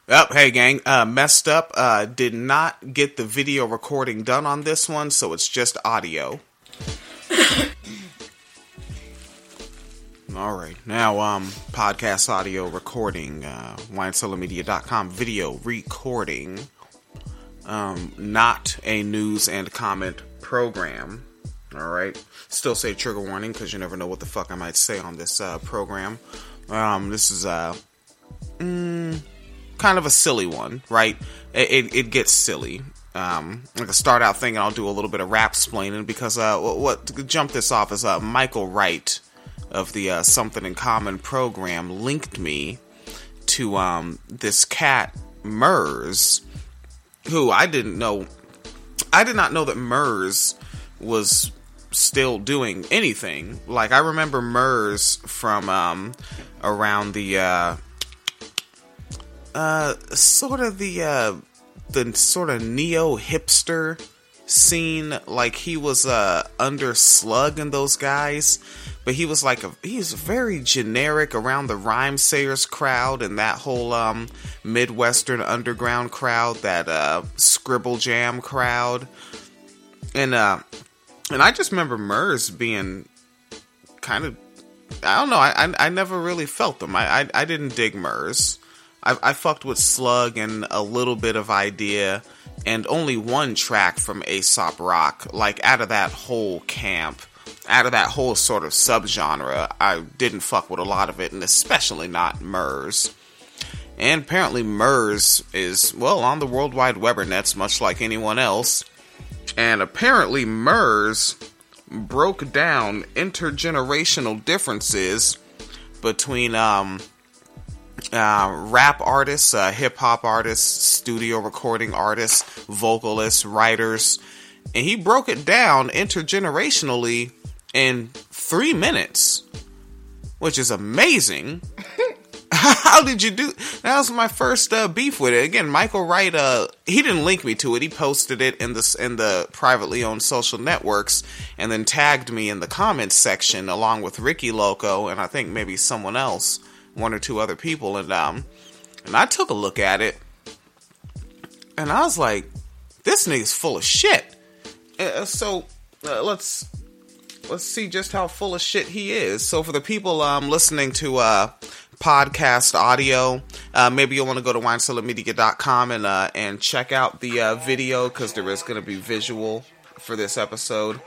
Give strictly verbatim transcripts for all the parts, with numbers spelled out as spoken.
Oh, hey gang, uh, messed up, uh, did not get the video recording done on this one, so it's just audio. Alright, now, um, podcast audio recording, uh, wine cellar media dot com video recording, um, not a news and comment program, alright? Still say trigger warning, because you never know what the fuck I might say on this, uh, program. Um, this is, uh, mm, kind of a silly one, right? It, it, it gets silly. Um, I can start out thinking I'll do a little bit of rap splaining because uh, what, what to jump this off is uh, Michael Wright of the uh, Something in Common program linked me to um, this cat Murs, who I didn't know. I did not know that Murs was still doing anything. Like, I remember Murs from um, around the. Uh, Uh, sort of the, uh, the sort of neo-hipster scene, like he was, uh, under Slug and those guys, but he was like a, he's very generic around the Rhymesayers crowd and that whole, um, Midwestern underground crowd, that, uh, Scribble Jam crowd, and, uh, and I just remember Murs being kind of, I don't know, I, I, I never really felt them, I, I, I didn't dig Murs. I, I fucked with Slug and a little bit of Idea, and only one track from Aesop Rock. Like, out of that whole camp, out of that whole sort of subgenre, I didn't fuck with a lot of it, and especially not Murs. And apparently Murs is, well, on the World Wide Webernets, much like anyone else. And apparently Murs broke down intergenerational differences between, um... Uh, rap artists, uh, hip-hop artists, studio recording artists, vocalists, writers, and he broke it down intergenerationally in three minutes, which is amazing. How did you do? That was my first uh, beef with it. Again, Michael Wright, uh, he didn't link me to it. He posted it in the in the privately owned social networks, and then tagged me in the comments section along with Ricky Loco and I think maybe someone else. One or two other people, and um, and I took a look at it, and I was like, "This nigga's full of shit." Uh, so uh, let's let's see just how full of shit he is. So for the people um listening to uh podcast audio, uh, maybe you'll want to go to wine cellar media dot com and uh and check out the uh, video because there is going to be visual for this episode,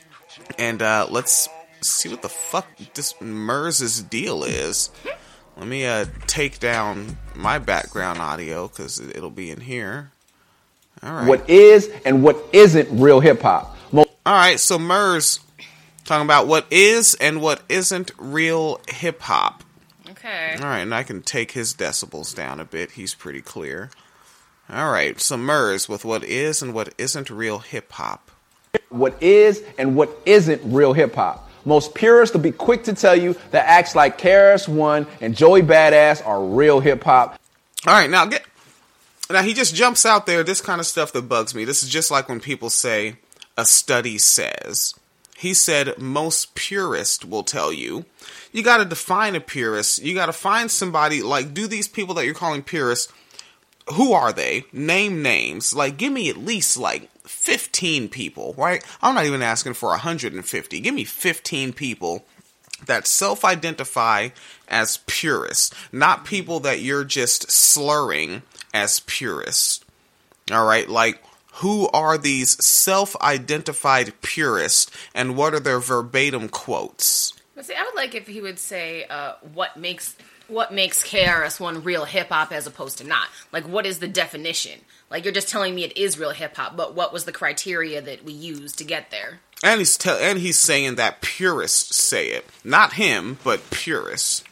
and uh, let's see what the fuck this Murs' deal is. Let me uh, take down my background audio because it'll be in here. All right. What is and what isn't real hip hop. Mo- All right, so Murs talking about what is and what isn't real hip hop. Okay. All right, and I can take his decibels down a bit. He's pretty clear. All right, so Murs with what is and what isn't real hip hop. What is and what isn't real hip hop. Most purists will be quick to tell you that acts like K R S One and Joey Badass are real hip hop. All right, now get now he just jumps out there. This kind of stuff that bugs me. This is just like when people say a study says. He said most purists will tell you. You got to define a purist. You got to find somebody like do these people that you're calling purists. Who are they? Name names. Like give me at least like fifteen people, right? I'm not even asking for one hundred fifty. Give me fifteen people that self-identify as purists, not people that you're just slurring as purists. All right, like who are these self-identified purists and what are their verbatim quotes? But see, I would like if he would say uh, what makes what makes K R S One real hip-hop as opposed to not. Like, what is the definition? Like, you're just telling me it is real hip-hop, but what was the criteria that we used to get there? And he's te- and he's saying that purists say it. Not him, but purists.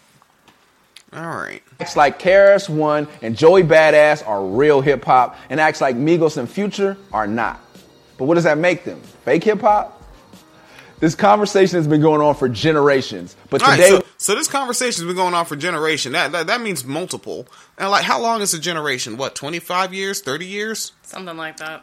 All right. Acts like K R S One and Joey Badass are real hip hop, and acts like Migos and Future are not. But what does that make them? Fake hip hop? This conversation has been going on for generations. But All today, right, so, so this conversation has been going on for generation. That, that that means multiple. And like, how long is a generation? What, twenty-five years, thirty years? Something like that.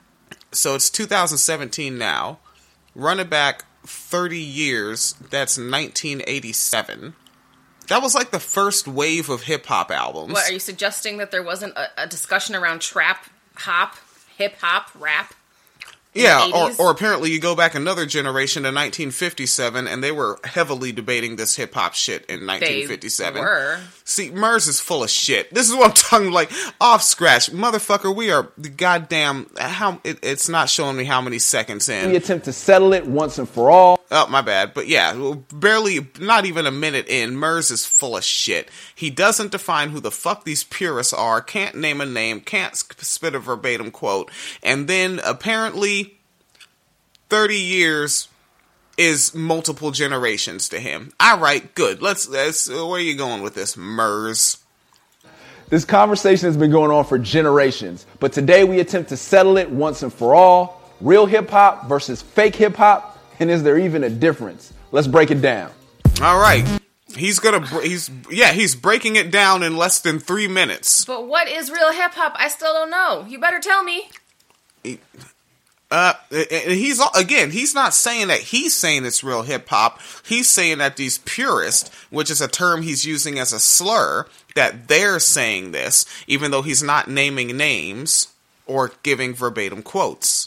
So it's two thousand seventeen now. Run it back thirty years. That's nineteen eighty-seven. That was like the first wave of hip hop albums. What, are you suggesting that there wasn't a, a discussion around trap, hop, hip hop, rap? Yeah, or, or apparently you go back another generation to nineteen fifty-seven, and they were heavily debating this hip-hop shit in nineteen fifty-seven. They were. See, Murs is full of shit. This is what I'm talking, like, off scratch. Motherfucker, we are the goddamn, how, it, it's not showing me how many seconds in. We attempt to settle it once and for all. Oh, my bad. But yeah, barely, not even a minute in, Murs is full of shit. He doesn't define who the fuck these purists are, can't name a name, can't spit a verbatim quote, and then apparently thirty years is multiple generations to him. All right, good. Let's, let's, where are you going with this, Murs? This conversation has been going on for generations, but today we attempt to settle it once and for all. Real hip-hop versus fake hip-hop, and is there even a difference? Let's break it down. All right. He's gonna, he's, yeah, he's breaking it down in less than three minutes. But what is real hip-hop? I still don't know. You better tell me. He, Uh, he's, again, he's not saying that he's saying it's real hip-hop. He's saying that these purists, which is a term he's using as a slur, that they're saying this, even though he's not naming names or giving verbatim quotes.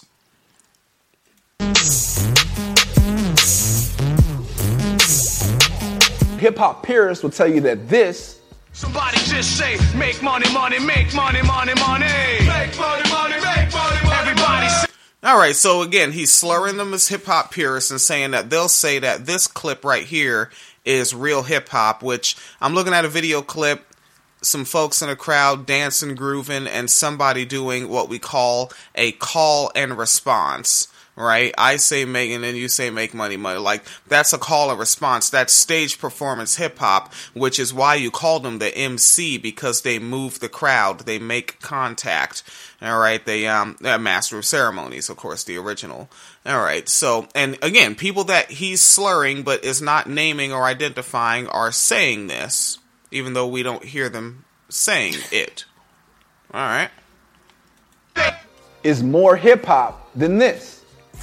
Hip-hop purists will tell you that this... Somebody just say, make money, money, make money, money, money. Make money, money, make money, money. Everybody say... Alright, so again, he's slurring them as hip-hop purists and saying that they'll say that this clip right here is real hip-hop, which I'm looking at a video clip, some folks in a crowd dancing, grooving, and somebody doing what we call a call and response, right? I say make, and then you say make money, money. Like, that's a call and response. That's stage performance hip-hop, which is why you call them the M C, because they move the crowd, they make contact. All right, they um, uh, Master of Ceremonies, of course, the original. All right, so, and again, people that he's slurring but is not naming or identifying are saying this, even though we don't hear them saying it. All right. Is more hip-hop than this.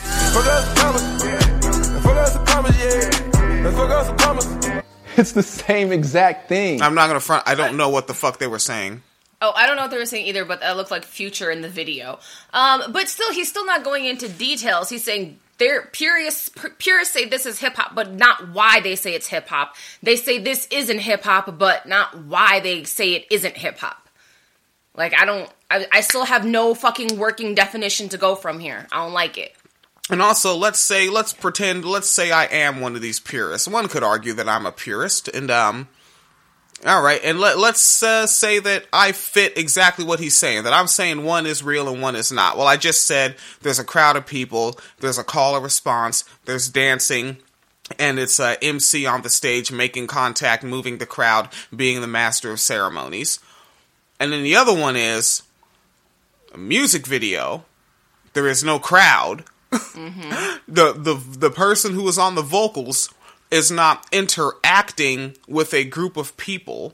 It's the same exact thing. I'm not going to front, I don't know what the fuck they were saying. Oh, I don't know what they were saying either, but that looked like Future in the video. Um, but still, he's still not going into details. He's saying they're purists, purists say this is hip-hop, but not why they say it's hip-hop. They say this isn't hip-hop, but not why they say it isn't hip-hop. Like, I don't... I, I still have no fucking working definition to go from here. I don't like it. And also, let's say, let's pretend, let's say I am one of these purists. One could argue that I'm a purist, and, um... Alright, and let, let's uh, say that I fit exactly what he's saying, that I'm saying one is real and one is not. Well, I just said there's a crowd of people, there's a call and response, there's dancing, and it's uh, M C on the stage making contact, moving the crowd, being the master of ceremonies. And then the other one is a music video, there is no crowd. Mm-hmm. the, the, the person who is on the vocals is not interacting with a group of people.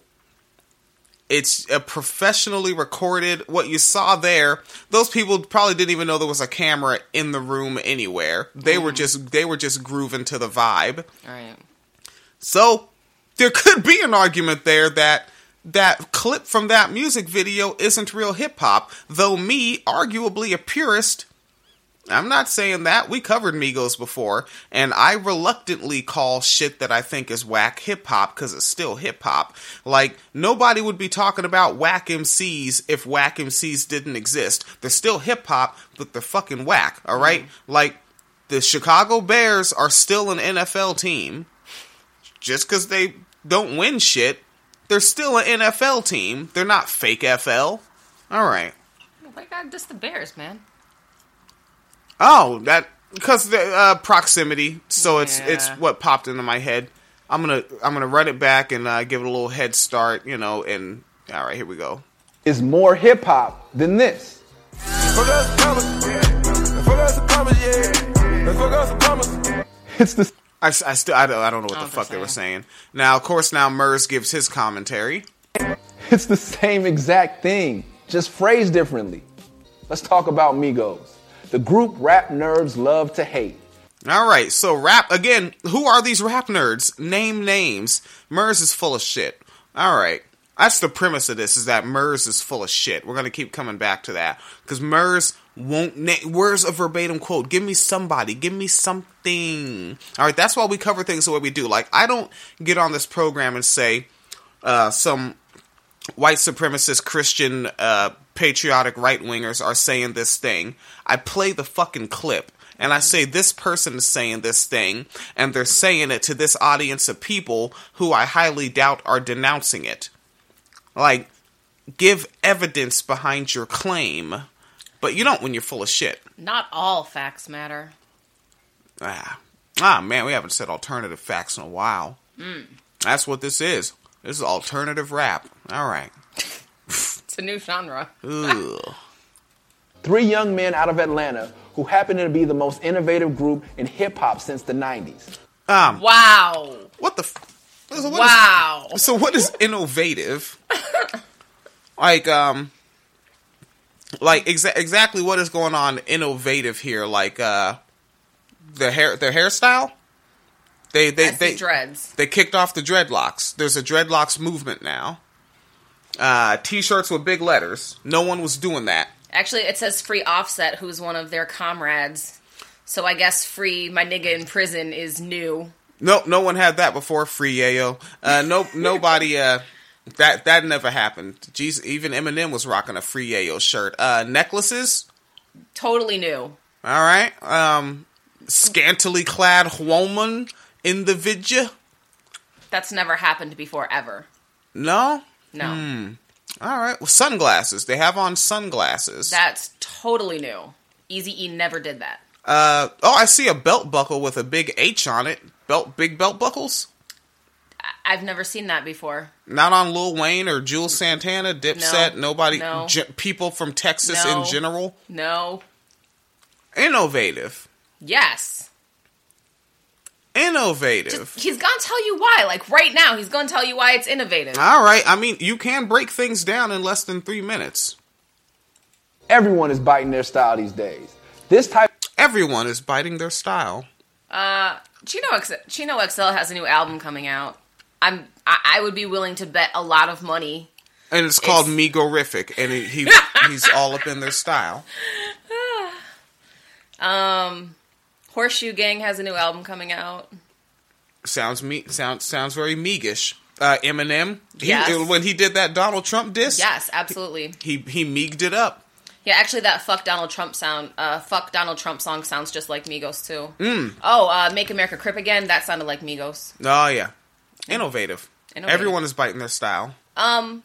It's a professionally recorded, what you saw there, those people probably didn't even know there was a camera in the room anywhere. They mm. were just they were just grooving to the vibe. All right. So, there could be an argument there that that clip from that music video isn't real hip-hop, though me, arguably a purist, I'm not saying that. We covered Migos before, and I reluctantly call shit that I think is whack hip-hop because it's still hip-hop. Like, nobody would be talking about whack M Cs if whack M Cs didn't exist. They're still hip-hop, but they're fucking whack, alright? Mm-hmm. Like, the Chicago Bears are still an N F L team. Just because they don't win shit, they're still an N F L team. They're not fake F L. Alright. Oh my god, just the Bears, man. Oh, that because the uh, proximity. So yeah. it's it's what popped into my head. I'm gonna I'm gonna run it back and uh, give it a little head start, you know. And all right, here we go. Is more hip hop than this. It's the. I, I still I don't, I don't know what the fuck they were saying. Now, of course, now Murs gives his commentary. It's the same exact thing, just phrased differently. Let's talk about Migos. The group rap nerds love to hate. All right, so rap again. Who are these rap nerds? Name names. Murs is full of shit. All right, that's the premise of this: is that Murs is full of shit. We're gonna keep coming back to that because Murs won't. Na- where's a verbatim quote? Give me somebody. Give me something. All right, that's why we cover things the way we do. Like I don't get on this program and say uh, some white supremacist Christian uh, patriotic right wingers are saying this thing. I play the fucking clip. And I say, this person is saying this thing, and they're saying it to this audience of people who I highly doubt are denouncing it. Like, give evidence behind your claim, but you don't when you're full of shit. Not all facts matter. Ah, ah man, we haven't said alternative facts in a while. Mm. That's what this is. This is alternative rap. All right. It's a new genre. Ugh. Three young men out of Atlanta who happen to be the most innovative group in hip-hop since the nineties. Um, wow. What the... F- so what wow. Is, so what is innovative? like, um... Like, exa- exactly what is going on innovative here? Like, uh... Their hair, their hairstyle? They, they, That's they... the dreads. They kicked off the dreadlocks. There's a dreadlocks movement now. Uh, T-shirts with big letters. No one was doing that. Actually, it says Free Offset, who's one of their comrades. So I guess Free My Nigga in Prison is new. No, no one had that before. Free Yayo. Uh, no, nobody. Uh, that that never happened. Jeez, even Eminem was rocking a Free Yayo shirt. Uh, necklaces. Totally new. All right. Um, scantily clad woman individual. That's never happened before ever. No. No. Hmm. All right. Well, sunglasses. They have on sunglasses. That's totally new. Eazy-E never did that. Uh oh, I see a belt buckle with a big H on it. Belt, big belt buckles. I- I've never seen that before. Not on Lil Wayne or Jules Santana, Dipset. No. Nobody. No. Ge- people from Texas No. in general. No. Innovative. Yes. Innovative. Just, he's gonna tell you why. Like right now, he's gonna tell you why it's innovative. All right. I mean, you can break things down in less than three minutes. Everyone is biting their style these days. This type... Everyone is biting their style. Uh, Chino X- Chino X L has a new album coming out. I'm. I, I would be willing to bet a lot of money. And it's called Megorific, and he, he he's all up in their style. um, Horseshoe Gang has a new album coming out. Sounds me sounds sounds very Meegish. Uh, Eminem, he, Yes. when he did that Donald Trump diss, Yes, absolutely. he he meeged it up. Yeah, actually, that "Fuck Donald Trump" sound, uh, "Fuck Donald Trump" song sounds just like Migos too. Mm. Oh, uh, "Make America Crip Again" that sounded like Migos. Oh yeah, innovative. Innovative. Everyone is biting their style. Um,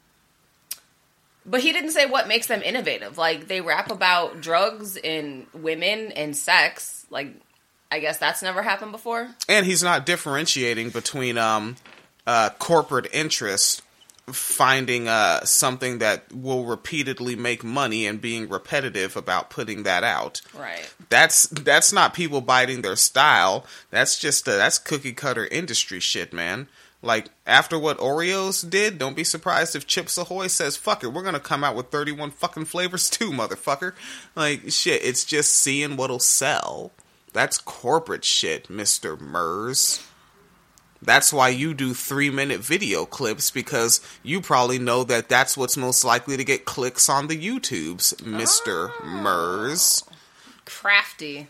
but he didn't say what makes them innovative. Like they rap about drugs and women and sex. Like, I guess that's never happened before. And he's not differentiating between um, uh, corporate interest finding uh, something that will repeatedly make money and being repetitive about putting that out. Right. That's that's not people biting their style. That's just uh, that's cookie cutter industry shit, man. Like after what Oreos did, don't be surprised if Chips Ahoy says, "Fuck it, we're gonna come out with thirty-one fucking flavors too, motherfucker." Like shit, it's just seeing what'll sell. That's corporate shit, Mister Murs. That's why you do three-minute video clips, because you probably know that that's what's most likely to get clicks on the YouTubes, Mister Oh. Murs. Crafty.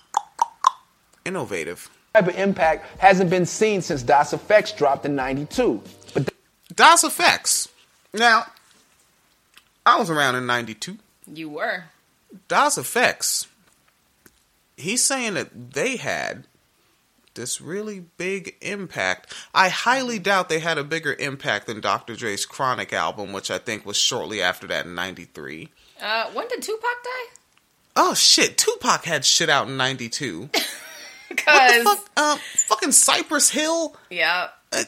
Innovative. type of impact hasn't been seen since Das E F X dropped in ninety-two. But Das E F X. Now, I was around in ninety-two. You were. Das E F X. He's saying that they had this really big impact. I highly doubt they had a bigger impact than Doctor Dre's Chronic album, which I think was shortly after that in ninety-three. Uh, when did Tupac die? Oh shit, Tupac had shit out in ninety-two. What the Because fuck? Um, fucking Cypress Hill? yeah, Uh,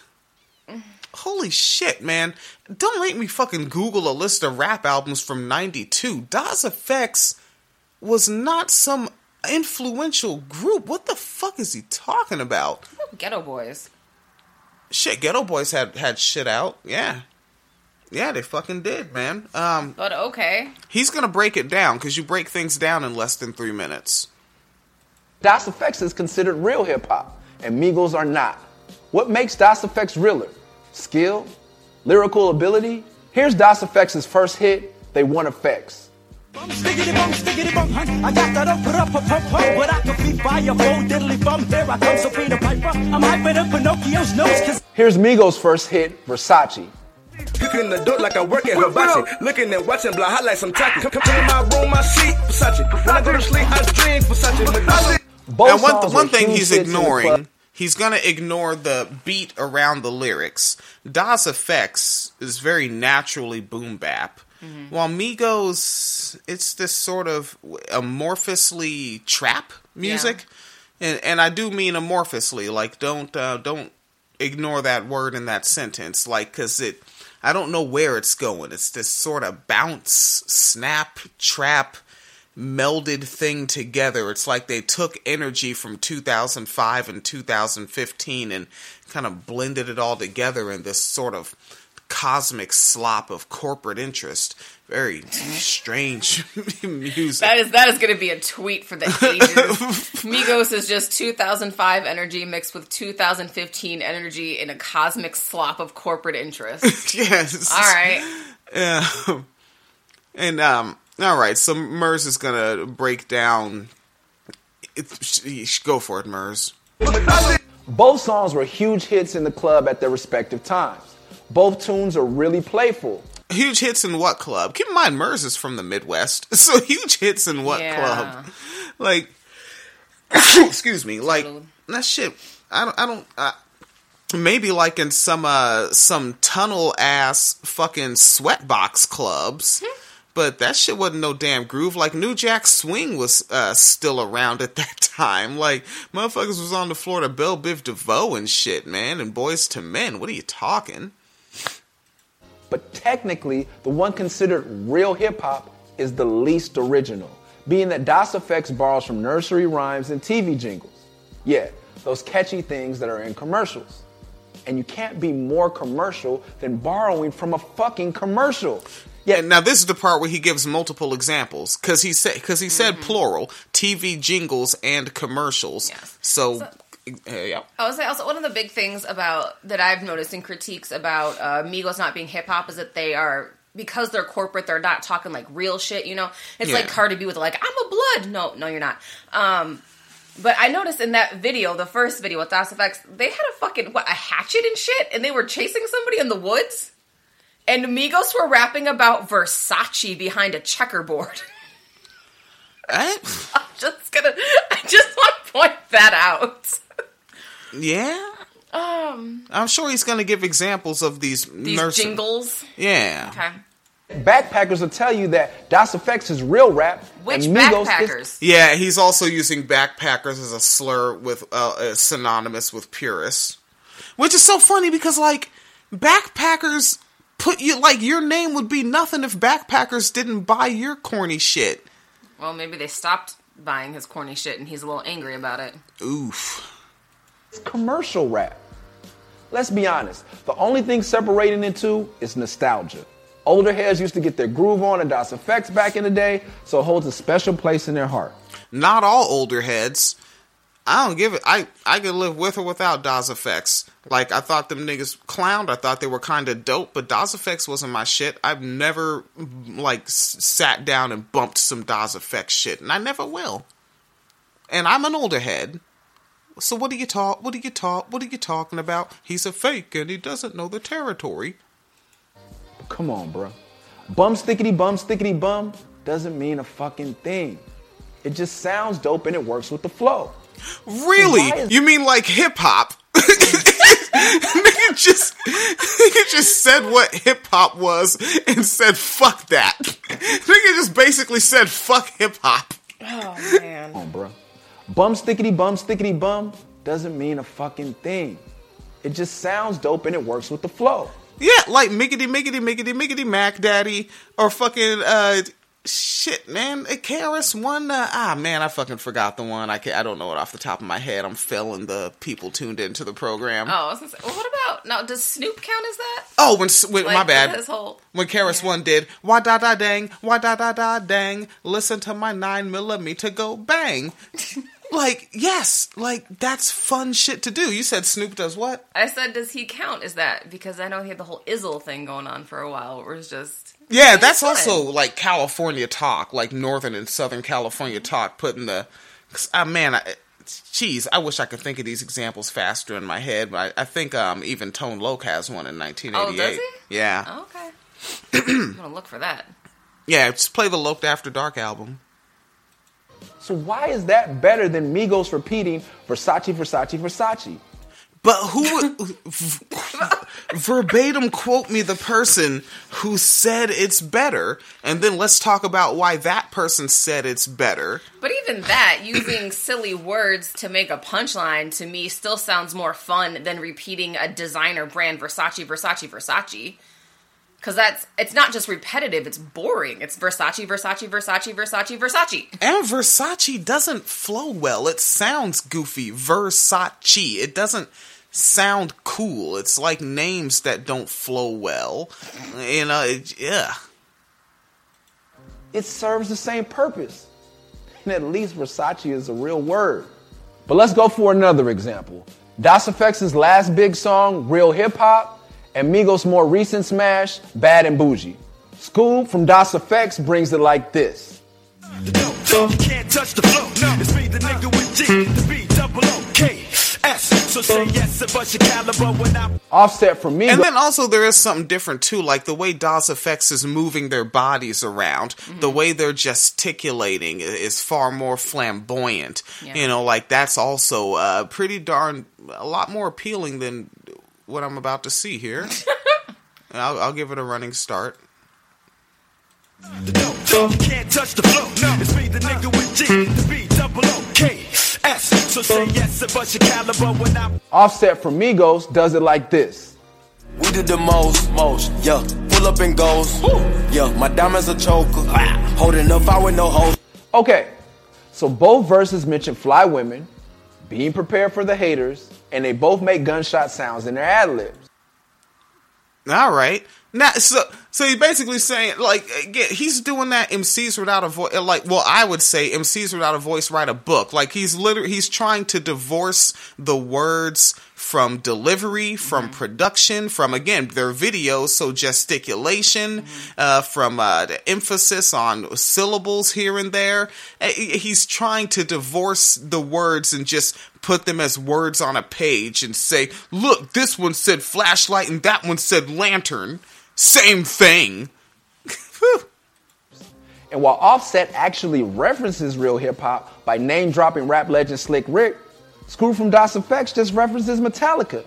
holy shit, man. Don't make me fucking Google a list of rap albums from ninety-two. Das E F X was not some influential group. What the fuck is he talking about? Ghetto Boys. Shit, Ghetto Boys had, had shit out. Yeah. Yeah, they fucking did, man. Um, But okay. he's gonna break it down, because you break things down in less than three minutes. Das F X is considered real hip-hop, and Migos are not. What makes Das F X realer? Skill? Lyrical ability? Here's Das F X's first hit, They Want Effects. Stiggity bum, stiggity bum, I got that up, put up, pump, pump, pump. But I can be fire, full diddly bum. Here I come, Sabrina Piper. I'm hyping up Pinocchio's nose. Cause Here's Migos' first hit, Versace. Cooking the dope like I work at Hibachi. Looking and watching, blah, hot like some taco. Come, come to my room, my seat, Versace. When I go to sleep, I drink Versace. Both And one, songs one were thing huge he's hits in the club. ignoring, he's gonna ignore the beat around the lyrics. Das F X is very naturally boom bap, mm-hmm. while Migos, it's this sort of amorphously trap music, yeah. and and I do mean amorphously. Like, don't uh, don't ignore that word in that sentence, like, because it, I don't know where it's going. It's this sort of bounce, snap, trap, melded thing together. It's like they took energy from two thousand five and two thousand fifteen and kind of blended it all together in this sort of cosmic slop of corporate interest. Very strange music. That is that is going to be a tweet for the ages. Migos is just two thousand five energy mixed with two thousand fifteen energy in a cosmic slop of corporate interest. Yes. All right. Yeah. And um. All right. So Murs is gonna break down. It, go for it, Murs. Both songs were huge hits in the club at their respective times. Both tunes are really playful. Huge hits in what club? Keep in mind, Murs is from the Midwest, so huge hits in what Yeah. club? Like, excuse me, like that shit. I don't. I don't. Uh, maybe like in some uh some tunnel ass fucking sweatbox clubs, but that shit wasn't no damn groove. Like New Jack Swing was uh still around at that time. Like motherfuckers was on the floor to Belle Biv DeVoe and shit, man, and Boys to Men. What are you talking? But technically, the one considered real hip-hop is the least original, being that Das F X borrows from nursery rhymes and T V jingles. Yeah, those catchy things that are in commercials. And you can't be more commercial than borrowing from a fucking commercial. Yeah, now this is the part where he gives multiple examples, because he said because he said plural, T V jingles and commercials. Yes. So, So- uh, yeah. I would say also one of the big things about that I've noticed in critiques about uh, Migos not being hip hop is that they are, because they're corporate, they're not talking like real shit. You know, it's Yeah. like Cardi B with like I'm a blood. No, no, you're not. Um, but I noticed in that video, the first video with Das F X, they had a fucking what a hatchet and shit, and they were chasing somebody in the woods. And Migos were rapping about Versace behind a checkerboard. Eh? I'm just gonna, I just want to point that out. Yeah. Um, I'm sure he's going to give examples of these, these nurse- jingles. Yeah. Okay. Backpackers will tell you that Das F X is real rap. Which and Migos backpackers? Is, Yeah, he's also using backpackers as a slur with uh, uh, synonymous with purists, which is so funny because like backpackers put you like your name would be nothing if backpackers didn't buy your corny shit. Well, maybe they stopped buying his corny shit and he's a little angry about it. Oof. commercial rap. Let's be honest, the only thing separating the two is nostalgia. Older heads used to get their groove on at Das F X back in the day, so it holds a special place in their heart. Not all older heads. I don't give it. I, I could live with or without Das F X. Like, I thought them niggas clowned. I thought they were kind of dope, but Das F X wasn't my shit. I've never, like, s- sat down and bumped some Das F X shit, and I never will. And I'm an older head. So what are you talk? What are you talk? What are you talking about? He's a fake and he doesn't know the territory. Come on, bro. Bum stickity bum stickity bum doesn't mean a fucking thing. It just sounds dope and it works with the flow. Really? Why is- You mean like hip hop? Nigga just, nigga just said what hip hop was and said fuck that. Nigga just basically said fuck hip hop. Oh, man. Come on, bro. Bum stickity bum stickity bum doesn't mean a fucking thing. It just sounds dope and it works with the flow. Yeah, like miggity miggity miggity miggity Mac Daddy or fucking uh shit, man. K R S One. Uh, ah, man, I fucking forgot the one. I can I don't know it off the top of my head. I'm failing the people tuned into the program. Oh, I was gonna say, well, what about, now, does Snoop count as that? Oh, when, when Like, my bad. His whole, When K R S One did, why da da dang, why da da da dang, listen to my nine millimeter go bang. Like, yes, like, that's fun shit to do. You said Snoop does what? I said, does he count as that? Because I know he had the whole Izzle thing going on for a while, where it's just... Yeah, that's fun. also, like, California talk, like, Northern and Southern California talk, putting the... Uh, man, I, geez, I wish I could think of these examples faster in my head, but I, I think um, even Tone Loc has one in nineteen eighty-eight. Oh, does he? Yeah. Oh, okay. I'm gonna look for that. Yeah, just play the Loped After Dark album. So why is that better than Migos repeating Versace, Versace, Versace? But who would verbatim quote me the person who said it's better, and then let's talk about why that person said it's better. But even that, using silly words to make a punchline, to me still sounds more fun than repeating a designer brand Versace, Versace, Versace. Because that's, it's not just repetitive, it's boring. It's Versace, Versace, Versace, Versace, Versace. And Versace doesn't flow well. It sounds goofy. Versace. It doesn't sound cool. It's like names that don't flow well. You know, it, yeah. It serves the same purpose. And at least Versace is a real word. But let's go for another example. Das F X's last big song, Real Hip Hop, and Migos' more recent smash, Bad and Bougie. School from Das F X brings it like this. You can't touch the flow. No, it's me, the nigga with G, the B, double O, K, S. So say yes about your caliber when I'm... Offset from Migos. And then also there is something different too, like the way Das F X is moving their bodies around, mm-hmm. the way they're gesticulating is far more flamboyant. Yeah. You know, like that's also uh, pretty darn, a lot more appealing than what I'm about to see here. I'll, I'll give it a running start. You can't touch the flow. No, it's me, the nigga with G, the B, double O, K, S. So say yes about your caliber when I'm... Offset from Migos does it like this. We did the most, most, yeah. Pull up and goes, yeah. My diamonds a choker, holding up, I with no hoes. Okay, so both verses mention fly women, being prepared for the haters, and they both make gunshot sounds in their ad-libs. All right. Now, so so you're basically saying, like, again, he's doing that M Cs without a voice. Like, well, I would say M Cs without a voice write a book. Like, he's literally, he's trying to divorce the words from delivery, from mm-hmm. production, from, again, their videos, so gesticulation, mm-hmm. uh, from uh, the emphasis on syllables here and there. He's trying to divorce the words and just put them as words on a page and say, look, this one said flashlight and that one said lantern. Same thing. And while Offset actually references real hip-hop by name-dropping rap legend Slick Rick, Screw from Das F X just references Metallica.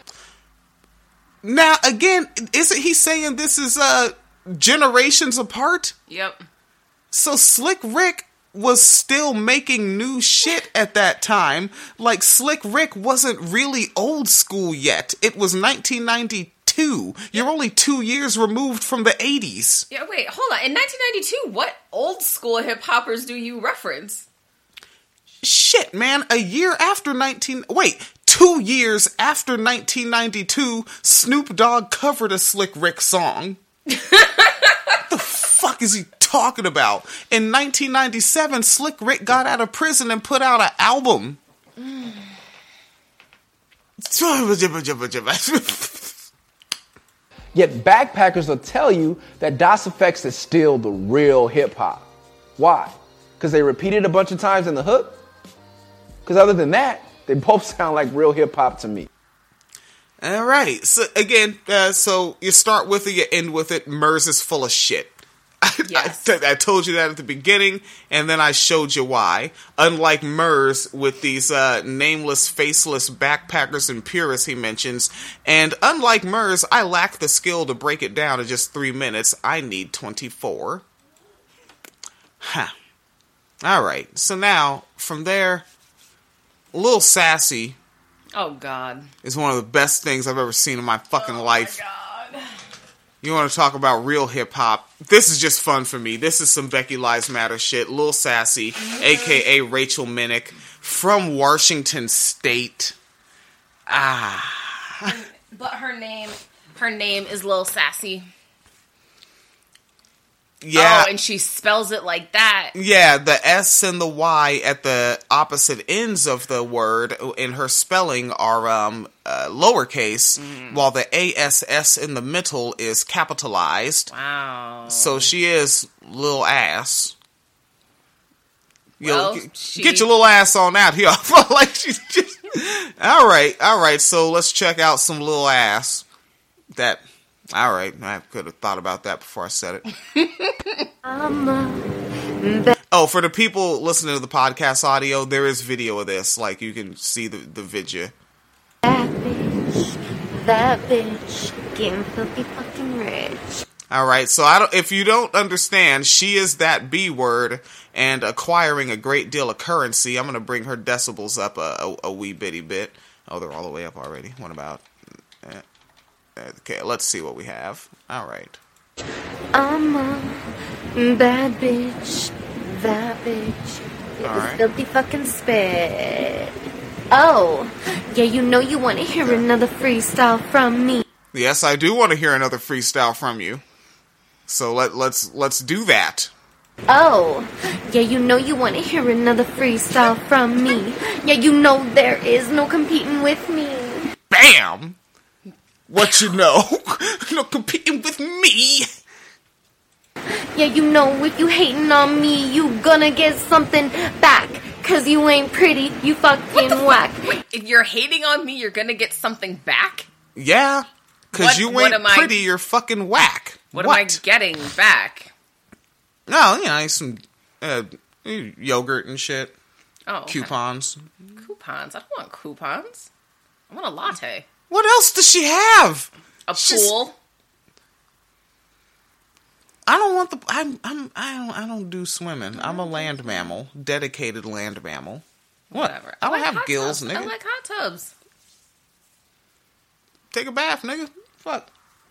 Now, again, isn't he saying this is uh, generations apart? Yep. So Slick Rick was still making new shit at that time. Like, Slick Rick wasn't really old school yet. It was nineteen ninety-two. You're only two years removed from the eighties. Yeah, wait, hold on. In nineteen ninety-two, what old school hip-hoppers do you reference? Shit, man. A year after nineteen... Wait, two years after nineteen ninety-two, Snoop Dogg covered a Slick Rick song. What the fuck is he talking about? In nineteen ninety-seven, Slick Rick got out of prison and put out an album. Mm. Yet backpackers will tell you that Das F X is still the real hip-hop. Why? Because they repeated a bunch of times in the hook? Because other than that, they both sound like real hip-hop to me. All right. So again, uh, so you start with it, you end with it. Murs is full of shit. Yes. I, I told you that at the beginning, and then I showed you why. Unlike Murs, with these uh, nameless, faceless backpackers and purists he mentions, and unlike Murs, I lack the skill to break it down in just three minutes. I need twenty-four. Huh. All right. So now, from there, Lil Sassy. Oh, God. Is one of the best things I've ever seen in my fucking oh life. My God. You want to talk about real hip-hop? This is just fun for me. This is some Becky Lives Matter shit. Lil Sassy, a k a. Rachel Minnick, from Washington State. Ah. But her name, her name is Lil Sassy. Yeah. Oh, and she spells it like that. Yeah, the S and the Y at the opposite ends of the word in her spelling are um, uh, lowercase, mm. while the A S S in the middle is capitalized. Wow. So she is little ass. Well, Yo, she... get your little ass on out here. Like she's just... All right, all right, so let's check out some little ass. That... All right, I could have thought about that before I said it. Oh, for the people listening to the podcast audio, there is video of this. Like, you can see the, the video. That bitch, that bitch, getting filthy fucking rich. All right, so I don't. If you don't understand, she is that B word and acquiring a great deal of currency. I'm going to bring her decibels up a, a, a wee bitty bit. Oh, they're all the way up already. What about... Eh. Okay, let's see what we have. All right. I'm a bad bitch, that bitch. All right. Filthy fucking spit. Oh, yeah, you know you want to hear another freestyle from me. Yes, I do want to hear another freestyle from you. So let let's let's do that. Oh, yeah, you know you want to hear another freestyle from me. Yeah, you know there is no competing with me. Bam! What you know? No competing with me. Yeah, you know if you hating on me, you gonna get something back. Cause you ain't pretty, you fucking whack. Wait, if you're hating on me, you're gonna get something back? Yeah, cause What- you what ain't am I- pretty, you're fucking whack. What, am I getting back? No, you know, some uh, yogurt and shit. Oh, okay. Coupons. Coupons. I don't want coupons. I want a latte. What else does she have? A She's- pool. I don't want the. I'm. I'm. I don't. I don't do swimming. I'm a land mammal, dedicated land mammal. What? Whatever. I don't like have hot gills, tubs. nigga. I like hot tubs. Take a bath, nigga. Fuck.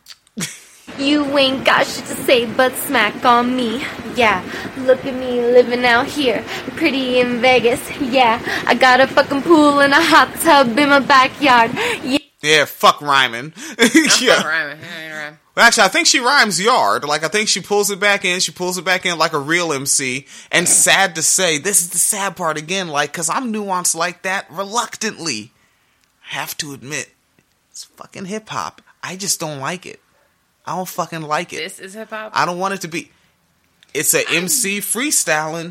You ain't got shit to say but smack on me. Yeah, look at me living out here, pretty in Vegas. Yeah, I got a fucking pool and a hot tub in my backyard. Yeah. Yeah, fuck rhyming. Yeah. Rhyming. Rhyming. Actually, I think she rhymes yard. Like, I think she pulls it back in. She pulls it back in like a real M C. And sad to say, this is the sad part again, like, because I'm nuanced like that reluctantly. I have to admit, it's fucking hip-hop. I just don't like it. I don't fucking like it. This is hip-hop? I don't want it to be... It's a M C freestyling.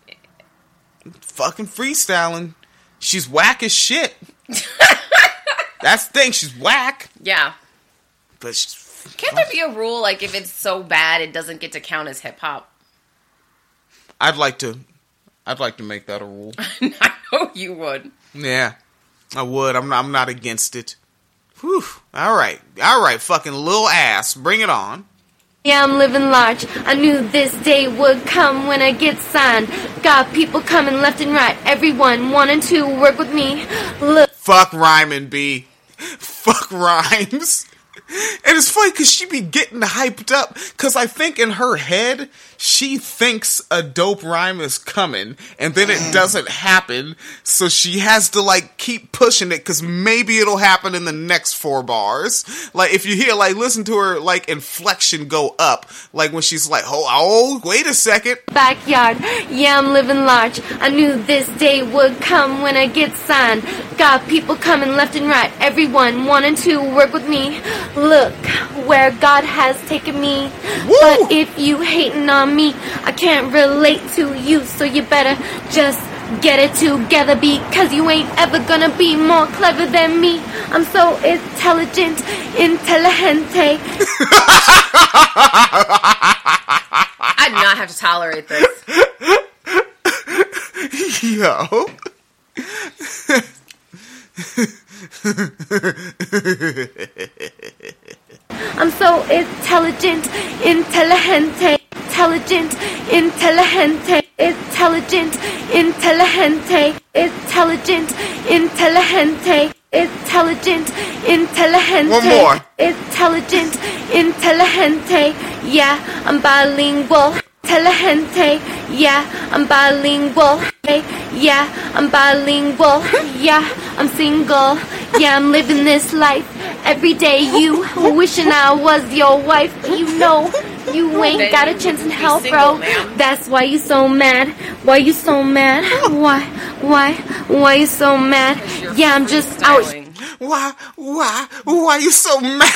Fucking freestyling. She's whack as shit. That's the thing. She's whack. Yeah. But she's... Can't there be a rule, like, if it's so bad, it doesn't get to count as hip-hop? I'd like to... I'd like to make that a rule. I know you would. Yeah. I would. I'm not, I'm not against it. Whew. All right. All right. Fucking little ass. Bring it on. Yeah, I'm living large. I knew this day would come when I get signed. Got people coming left and right. Everyone wanting to work with me. Look. Fuck rhyming, B. Fuck rhymes. And it's funny because she be getting hyped up because I think in her head she thinks a dope rhyme is coming and then it doesn't happen, so she has to like keep pushing it because maybe it'll happen in the next four bars. Like if you hear like listen to her like inflection go up, like when she's like oh, oh wait a second, Backyard, yeah, I'm living large. I knew this day would come when I get signed. Got people coming left and right. Everyone wanting to work with me. Look where God has taken me. Woo! But if you hating on me, I can't relate to you, so you better just get it together because you ain't ever gonna be more clever than me. I'm so intelligent, intelligente. I do not have to tolerate this. yo. I'm so intelligent, intelligente, intelligent, intelligente, intelligent, intelligente, intelligent, intelligente, intelligent, intelligente. One more. Intelligent, intelligente. Yeah, I'm bilingual. Tell la gente, yeah, I'm bilingual. Hey, yeah, I'm bilingual. Yeah, I'm single. Yeah, I'm living this life. Every day you wishing I was your wife. But you know, you ain't got a chance in hell, bro. That's why you so mad. Why you so mad? Why, why, why you so mad? Yeah, I'm just out. Why, why, why you so mad?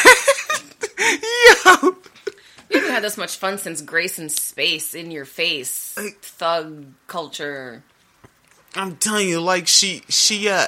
Yo. We haven't had this much fun since Grace in Space, In Your Face, like, thug culture. I'm telling you, like, she, she, uh,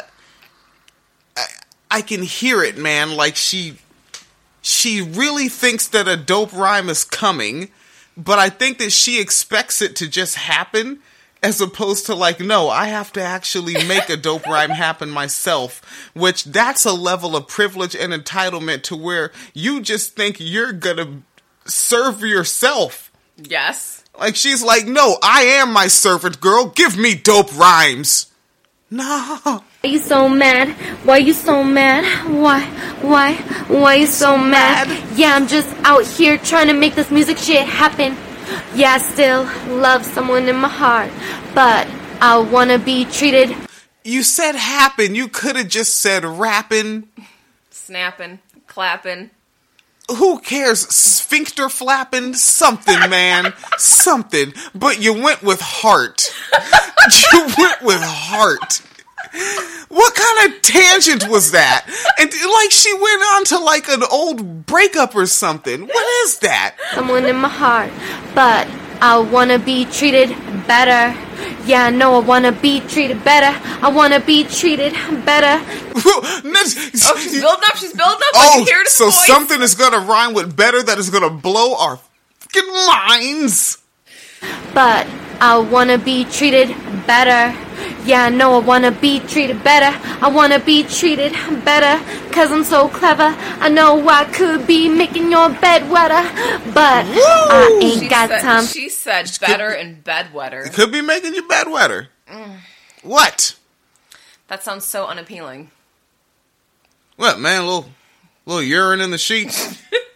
I, I can hear it, man, like, she, she really thinks that a dope rhyme is coming, but I think that she expects it to just happen, as opposed to, like, no, I have to actually make a dope rhyme happen myself, which, that's a level of privilege and entitlement to where you just think you're gonna serve yourself. Yes. Like, she's like, no, I am my servant, girl. Give me dope rhymes. No. Why you so mad? Why you so mad? Why, why, why you so mad? Yeah, I'm just out here trying to make this music shit happen. Yeah, I still love someone in my heart, but I wanna be treated. You said happen. You could have just said rapping. Snapping. Clapping. Who cares? Sphincter flapping? Something, man. Something. But you went with heart. You went with heart. What kind of tangent was that? And like she went on to like an old breakup or something. What is that? Someone in my heart, but I wanna be treated better. Yeah, I know I wanna be treated better. I wanna be treated better. Oh, she's building up, she's building up. Oh, I can hear it in so the voice. Something is gonna rhyme with better that is gonna blow our fucking minds. But I wanna be treated better. Yeah, I know I wanna be treated better. I wanna be treated better. Cause I'm so clever. I know I could be making your bed wetter. But Woo! I ain't she got said, time. She said better and bed wetter. It could be making your bed wetter. Mm. What? That sounds so unappealing. What, man? A little, little urine in the sheets?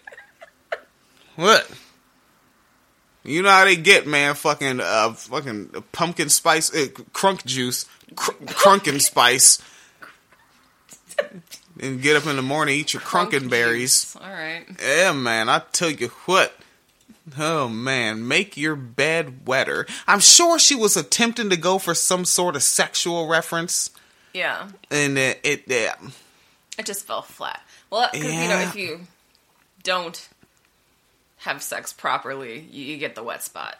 What? You know how they get, man, fucking, uh, fucking pumpkin spice, uh, crunk juice, cr- crunkin spice. And get up in the morning, eat your Crunk crunkin berries. Alright. Yeah, man, I tell you what. Oh, man, make your bed wetter. I'm sure she was attempting to go for some sort of sexual reference. Yeah. And it, it, yeah. It just fell flat. Well, because, yeah. you know, if you don't have sex properly, you, you get the wet spot.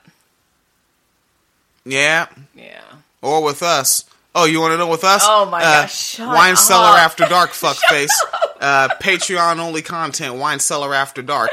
Yeah. Yeah. Or with us. Oh, you want to know with us? Oh my uh, gosh! Shut Wine up. Cellar After Dark, fuckface. uh, Patreon only content. Wine Cellar After Dark.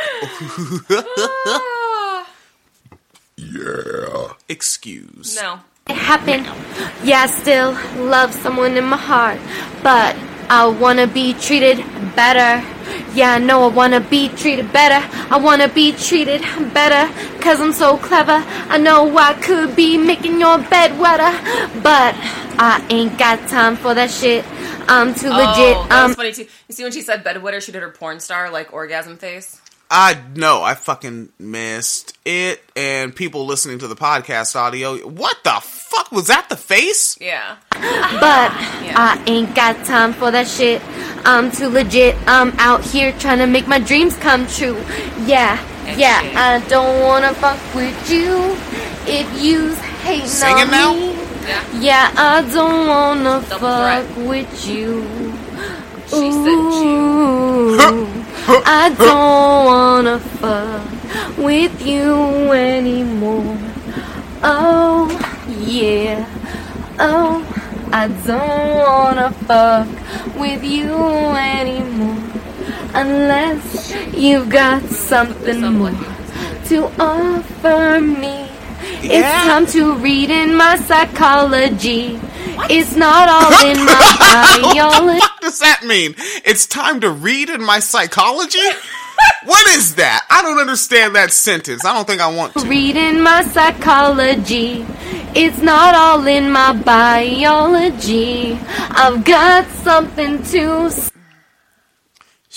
Yeah. Excuse. No. It happened. Yeah, I still love someone in my heart, but I wanna be treated better. Yeah, I know I wanna be treated better. I wanna be treated better. Cause I'm so clever. I know I could be making your bed wetter. But I ain't got time for that shit. I'm too oh, legit. That um, was funny too. You see when she said bed wetter, she did her porn star like orgasm face. I know. I fucking missed it. And people listening to the podcast audio, what the fuck? Was that the face? Yeah. But yeah. I ain't got time for that shit. I'm too legit. I'm out here trying to make my dreams come true. Yeah, and yeah. Shit. I don't wanna fuck with you if you's hating Singing on now? me. Yeah. Yeah, I don't wanna Double fuck threat. with you. She Ooh, said you. I don't wanna fuck with you anymore. Oh, yeah. Oh, I don't wanna fuck with you anymore. Unless you've got something more to offer me. Yeah. It's time to read in my psychology. It's not all in my biology. What does that mean? It's time to read in my psychology? What is that? I don't understand that sentence. I don't think I want to. Read in my psychology. It's not all in my biology. I've got something to say.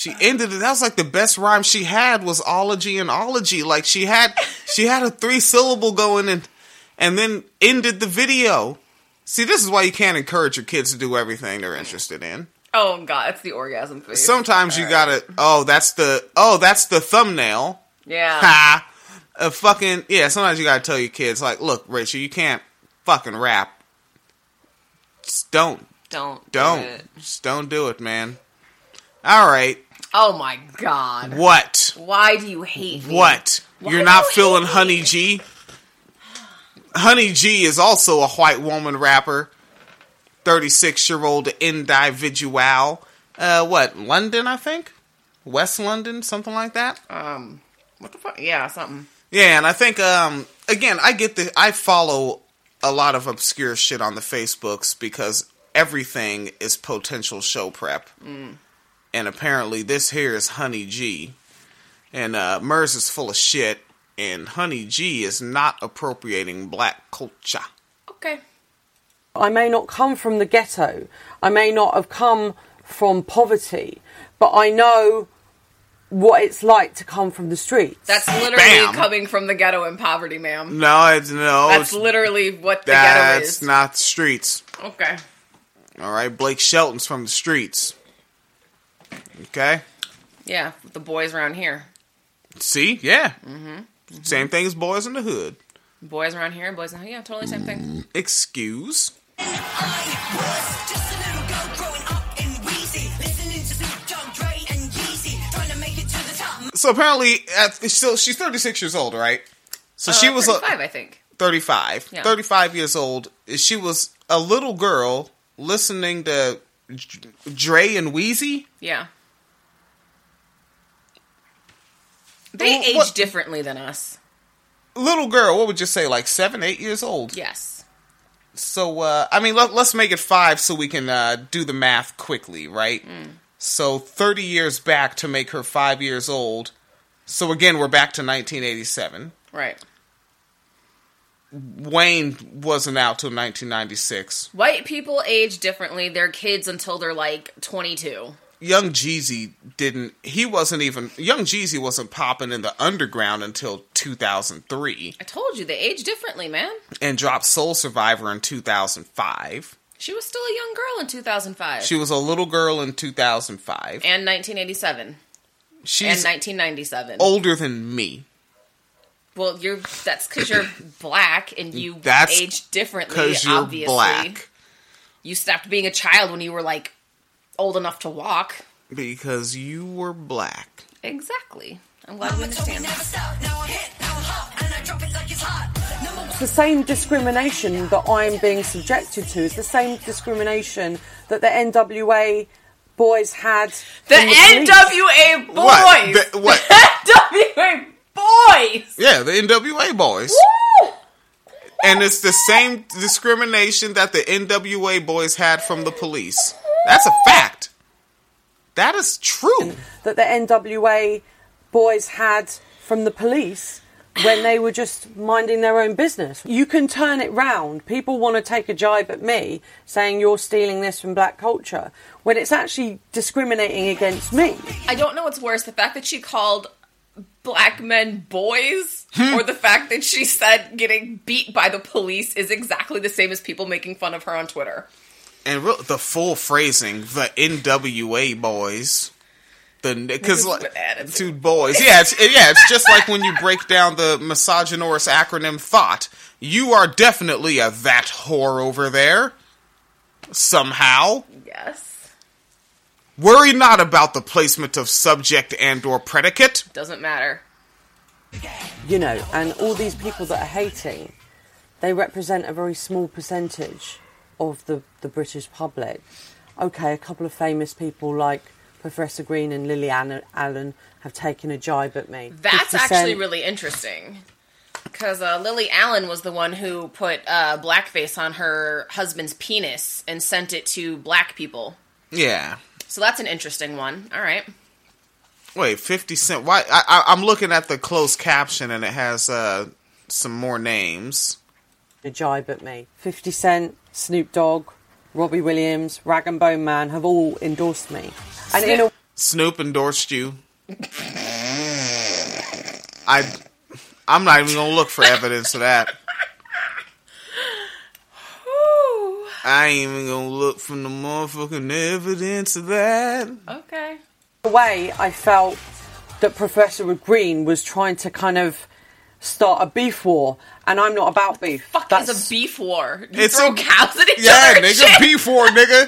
She ended it. That was like the best rhyme she had was ology and ology. Like she had, she had a three syllable going and, and then ended the video. See, this is why you can't encourage your kids to do everything they're interested in. Oh god, it's the orgasm face. Sometimes All you right. gotta. Oh, that's the. Oh, that's the thumbnail. Yeah. Ha. A fucking yeah. Sometimes you gotta tell your kids like, look, Rachel, you can't fucking rap. Just don't. Don't. Don't. Do it. Just don't do it, man. All right. Oh my god. What? Why do you hate me? What? Why You're do not you feeling hate me? Honey G? Honey G is also a white woman rapper. thirty-six-year-old individual. Uh, what? London, I think? West London? Something like that? Um, what the fuck? Yeah, something. Yeah, and I think, um, again, I get the, I follow a lot of obscure shit on the Facebooks because everything is potential show prep. Mm. And apparently this here is Honey G. And, uh, Murs is full of shit. And Honey G is not appropriating black culture. Okay. I may not come from the ghetto. I may not have come from poverty. But I know what it's like to come from the streets. That's literally Bam. coming from the ghetto and poverty, ma'am. No, it's no. That's it's, literally what the ghetto that's is. not the streets. Okay. All right, Blake Shelton's from the streets. Okay? Yeah, the boys around here. See? Yeah. Mm-hmm. Mm-hmm. Same thing as Boys in the Hood. Boys around here, boys in the Yeah, totally same thing. Excuse. So apparently, at, so she's thirty-six years old, right? So Uh, she was thirty-five, a, I think. thirty-five. Yeah. thirty-five years old. She was a little girl listening to J- Dre and Wheezy. Yeah. They Well, age what- differently than us. Little girl, what would you say, like seven, eight years old? Yes. So, uh, I mean, let, let's make it five so we can uh, do the math quickly, right? Mm. So, thirty years back to make her five years old. So, again, we're back to nineteen eighty-seven. Right. Wayne wasn't out till nineteen ninety-six. White people age differently. They're kids until they're like twenty-two. Young Jeezy didn't, he wasn't even, Young Jeezy wasn't popping in the underground until two thousand three. I told you, they age differently, man. And dropped Soul Survivor in two thousand five. She was still a young girl in two thousand five. She was a little girl in two thousand five. And nineteen eighty-seven. She's and nineteen ninety-seven. older than me. Well, you're that's because you're black and you That's age differently, Because you're obviously. black. You stopped being a child when you were, like, old enough to walk. Because you were black. Exactly. I'm glad you understand. It's the same discrimination that I'm being subjected to. It's the same discrimination that the N W A boys had. The from N W A boys! What? The- what? N W A boys! Yeah, the N W A boys. Woo! And it's the same discrimination that the N W A boys had from the police. That's a fact. That is true. That the N W A boys had from the police when they were just minding their own business. You can turn it round. People want to take a jibe at me saying you're stealing this from black culture when it's actually discriminating against me. I don't know what's worse, the fact that she called black men boys or the fact that she said getting beat by the police is exactly the same as people making fun of her on Twitter. And real, the full phrasing, the N W A boys. The because like two boys, yeah, it's yeah, it's just like when you break down the misogynorous acronym thought. You are definitely a that whore over there. Somehow, Yes. worry not about the placement of subject and or predicate. Doesn't matter. You know, and all these people that are hating, they represent a very small percentage of the, the British public. Okay, a couple of famous people like Professor Green and Lily Allen, Allen have taken a jibe at me. That's fifty Cent, actually really interesting. Because uh, Lily Allen was the one who put uh, blackface on her husband's penis and sent it to black people. Yeah. So that's an interesting one. All right. Wait, fifty Cent. Why? I, I, I'm looking at the closed caption and it has uh, some more names. A jibe at me. fifty Cent, Snoop Dogg, Robbie Williams, Rag and Bone Man have all endorsed me. And in a Snoop endorsed you. I, I'm not even gonna look for evidence of that. I ain't even gonna look for the motherfucking evidence of that. Okay. The way I felt that Professor Green was trying to kind of start a beef war, and I'm not about beef. Fuck That's is a beef war? You It's throw a- cows at each Yeah, other. and nigga, shit. beef war, nigga.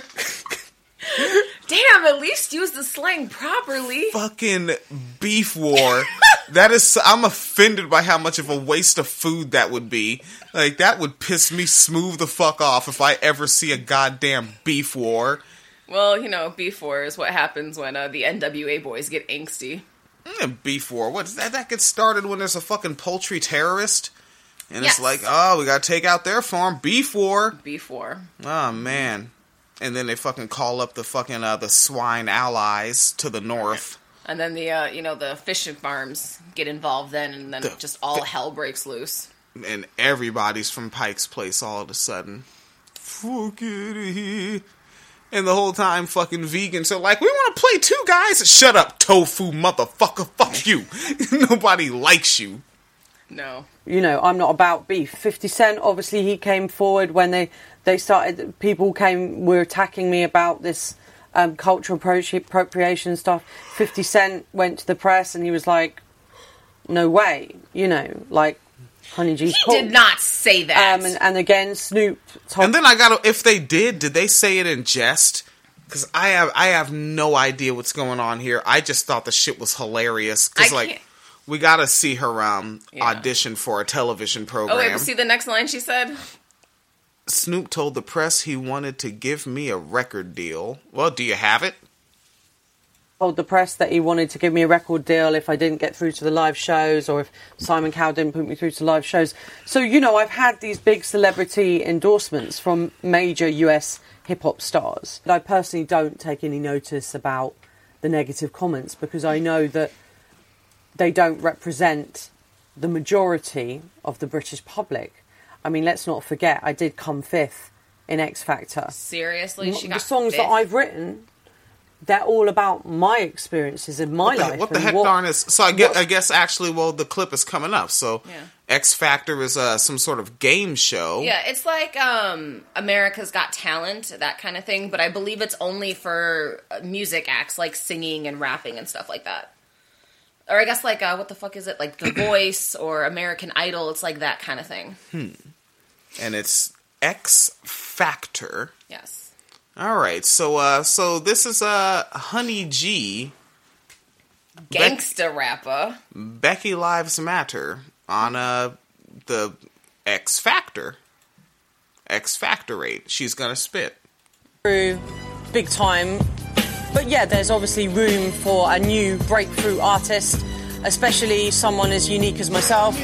Damn, at least use the slang properly. Fucking beef war. That is, I'm offended by how much of a waste of food that would be. Like, that would piss me smooth the fuck off if I ever see a goddamn beef war. Well, you know, beef war is what happens when uh, the N W A boys get angsty. Mm, beef war. What's that? That gets started when there's a fucking poultry terrorist. And Yes. it's like, oh, we gotta take out their farm. Beef war. Beef war. Oh, man. And then they fucking call up the fucking, uh, the swine allies to the north. And then the, uh, you know, the fishing farms get involved then, and then The- just all the- hell breaks loose. And everybody's from Pike's Place all of a sudden. Fuck it here. And the whole time fucking vegans are like, we want to play two guys. Shut up, tofu motherfucker. Fuck you. Nobody likes you. No. You know, I'm not about beef. fifty Cent, obviously, he came forward when they, they started, people came, were attacking me about this um, cultural appro- appropriation stuff. fifty Cent went to the press and he was like, no way, you know, like, Honey G's He cool. did not say that. Um, and, and again, Snoop told And then I gotta, if they did, did they say it in jest? Because I have, I have no idea what's going on here. I just thought the shit was hilarious. Because, I like, can't- we gotta see her um, Yeah. audition for a television program. oh, wait, but see the next line she said? Snoop told the press he wanted to give me a record deal. Well, do you have it? told the press that he wanted to give me a record deal if I didn't get through to the live shows or if Simon Cowell didn't put me through to live shows. So, you know, I've had these big celebrity endorsements from major U S hip-hop stars. I personally don't take any notice about the negative comments because I know that they don't represent the majority of the British public. I mean, let's not forget, I did come fifth in X Factor. Seriously? She The got songs fifth? that I've written, they're all about my experiences in my What the, life. what the and heck what- darn is... So I guess, what- I guess actually, well, the clip is coming up. So Yeah. X Factor is uh, some sort of game show. Yeah, it's like um, America's Got Talent, that kind of thing, but I believe it's only for uh, music acts, like singing and rapping and stuff like that. Or I guess like, uh, what the fuck is it? Like The Voice or American Idol, it's like that kind of thing. Hmm. And it's X Factor. Yes. All right. So uh, so this is uh, Honey G. Gangsta rapper. Becky Lives Matter on uh, the X Factor. X Factor rate. She's gonna spit. Through big time. But yeah, there's obviously room for a new breakthrough artist, especially someone as unique as myself.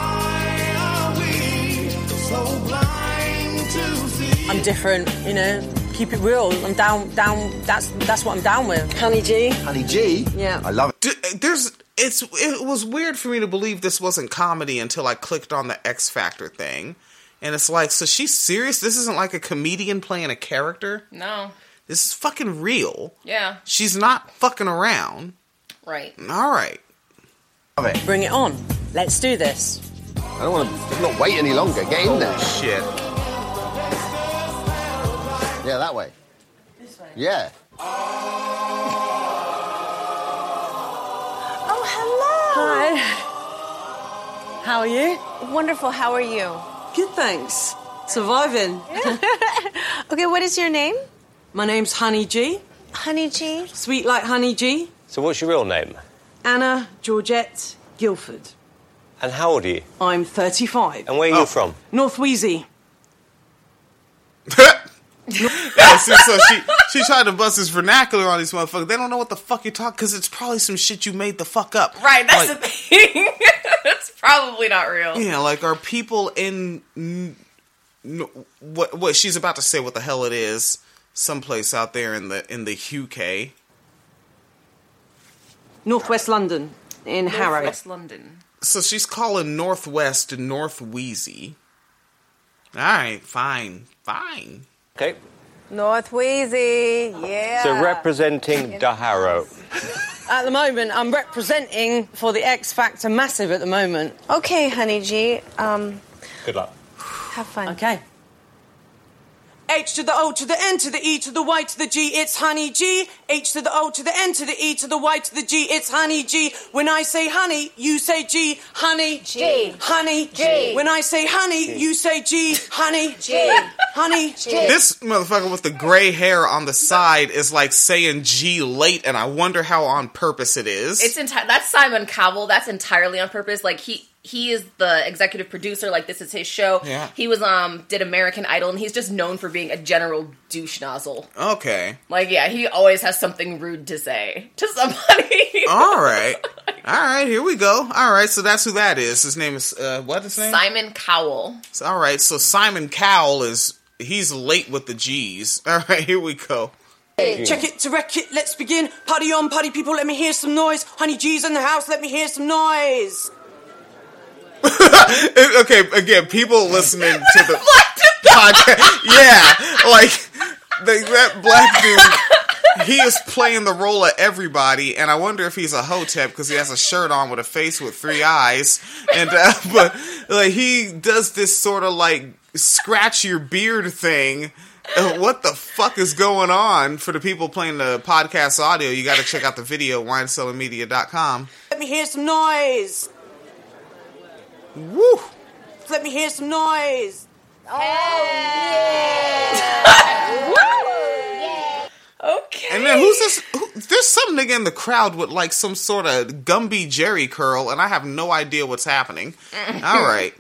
I'm different, you know. Keep it real. I'm down, down. That's that's what I'm down with. Honey G. Honey G? Yeah. I love it. D- There's it's it was weird for me to believe this wasn't comedy until I clicked on the X Factor thing, and it's like, so she's serious? This isn't like a comedian playing a character. No. This is fucking real. Yeah. She's not fucking around. Right. All right. Love it. Bring it on. Let's do this. I don't want to let's not wait any longer. Get in there. Shit. Yeah, that way. This way. Yeah. Oh, hello. Hi. How are you? Wonderful. How are you? Good, thanks. Surviving. Okay, what is your name? My name's Honey G. Honey G. Sweet like Honey G. So what's your real name? Anna Georgette Guildford. And how old are you? I'm thirty-five. And where are Oh. you from? North Wheezy. Yeah, see, so she she tried to bust his vernacular on these motherfuckers. They don't know what the fuck you're talking, because it's probably some shit you made the fuck up. Right, that's Like, the thing. It's probably not real. yeah, like, are people in n- n- what what she's about to say? What the hell it is? Someplace out there in the in the U K. Northwest London in Harrow. Northwest London. So she's calling Northwest North Wheezy. All right, fine, fine. Okay. North Wheezy, yeah. So representing Daharo. At the moment, I'm representing for the X Factor Massive at the moment. Okay, Honey G. Um, Good luck. have fun. Okay. H to the O to the N to the E to the Y to the G, it's Honey G. H to the O to the N to the E to the Y to the G, it's Honey G. When I say honey, you say G. Honey G. Honey G. When I say honey, you say G. Honey G. Honey G. This motherfucker with the gray hair on the side is like saying G late, and I wonder how on purpose it is. It's enti- that's Simon Cowell. That's entirely on purpose. Like he he is the executive producer. Like this is his show. Yeah. He was um did American Idol, and he's just known for being a general douche nozzle. Okay. Like yeah, he always has something rude to say to somebody. All right. All right, here we go. All right, so that's who that is. His name is, uh, what is his name? Simon Cowell. So, all right, so Simon Cowell is, he's late with the G's. All right, here we go. Check it to wreck it, let's begin. Party on, party people, let me hear some noise. Honey G's in the house, let me hear some noise. Okay, again, people listening to the podcast. Yeah, like, the, that black dude, he is playing the role of everybody, and I wonder if he's a hotep because he has a shirt on with a face with three eyes. And, uh, but, like, he does this sort of, like, scratch your beard thing. Uh, what the fuck is going on? For the people playing the podcast audio, you gotta check out the video, wine selling media dot com. Let me hear some noise. Woo! Let me hear some noise. Okay. And then who's this? Who, there's some nigga in the crowd with like some sort of Gumby Jerry curl, and I have no idea what's happening. All right.